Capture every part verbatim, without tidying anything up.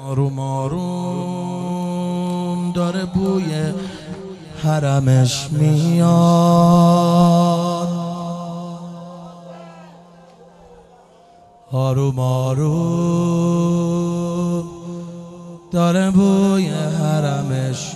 آروم آروم داره بوی حرمش میاد، آروم آروم داره بوی حرمش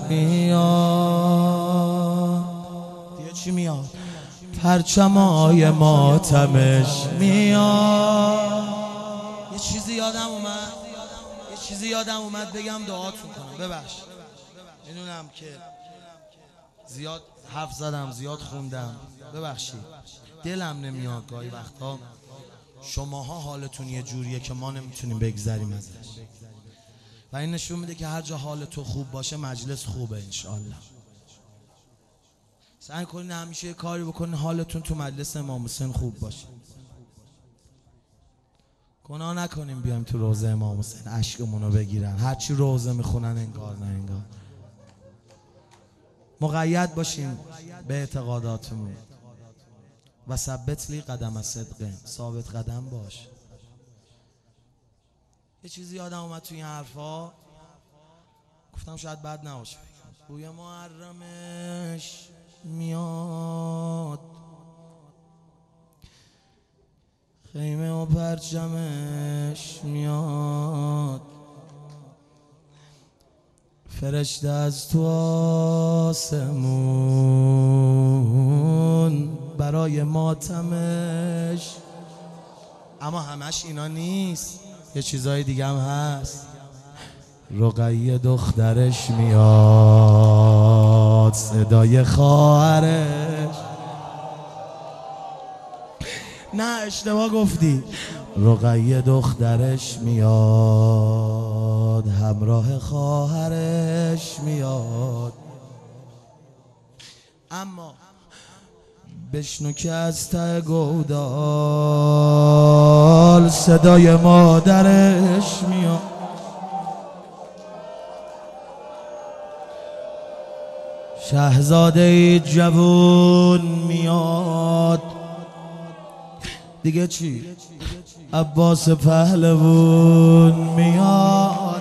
میاد. دیگه چی میاد؟ پرچمای ماتمش میاد. یه چیزی یادم اومد یه چیزی یادم اومد بگم دعاتون کنم. ببخش، میدونم که زیاد حرف زدم، زیاد خوندم، ببخشید. دلم نمیاد گاهی وقتا شماها حالتون یه جوریه که ما نمیتونیم بگذریم ازش، و این نشون میده که هر جا حال تو خوب باشه مجلس خوبه. انشالله سعی کنین همیشه یه کاری بکنین حالتون تو مجلس امام حسین خوب باشه. گناه نکنیم بیایم تو روضه امام حسین اشکمونو بگیرن، هرچی روضه میخونن انگار نه انگار. مقید باشیم به اعتقاداتمون. و ثبت لی قدم صدقه، ثابت قدم باش. یه چیزی یادم اومد توی این حرفا، گفتم شاید بد نباشه. بوی محرمش میاد، خیمه و پرچمش میاد، فرشته از تو آسمون برای ماتمش. اما همش اینا نیست، یه چیزای دیگه هم هست. رقیه دخترش میاد، صدای خواهرش. نه اشتباه گفتی، رقیه دخترش میاد، همراه خواهرش میاد. اما بشنو که از ته گودال صدای مادرش میاد. شهزاده جوون میاد. دیگه چی؟ عباس پهلوون میاد،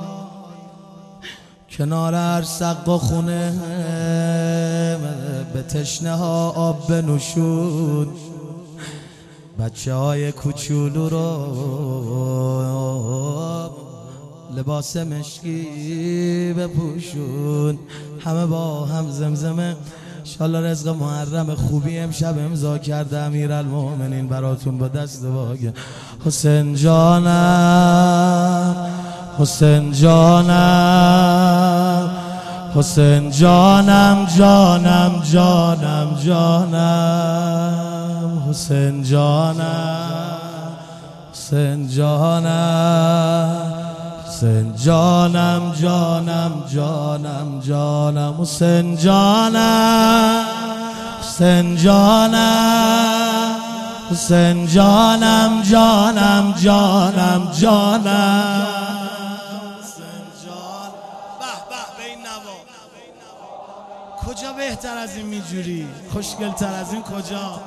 کنار هر سقف و خونه به تشنه ها آب بنوشون، بچه های کوچولو رو لباس مشکی بپوشون، همه با هم زمزمه. انشالله رزق محرم خوبی امشب امضا کرده امیرالمومنین براتون با دست واگه. حسین جانم، حسین جانم، حسین جانم، جانم جانم جانم، حسین جانم، حسین جانم، حسین جانم جانم جانم جانم، حسین جانم، حسین جانم، حسین جانم جانم جانم جانم. کجا بهتر از این میجوری؟ خوشگل تر از این کجا؟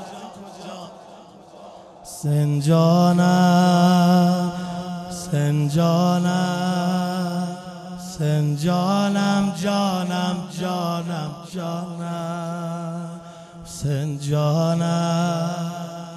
حسین جانم، حسین جانم، حسین جانم جانم جانم جانم، حسین جانم.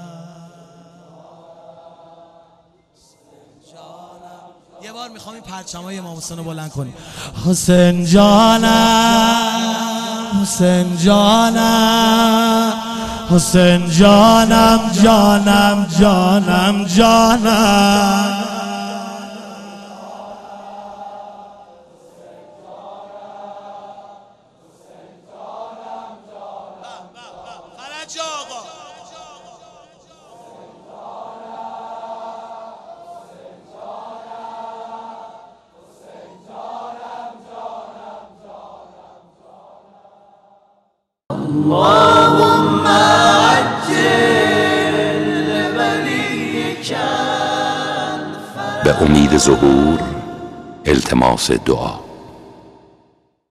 یه بار میخوام این پرچمای امام حسین رو بلند کنیم. حسین جانم، حسین جانم، حسین جانم جانم جانم جانم. فرج آقا اللهم عجل ولیک. به امید ظهور، التماس دعا.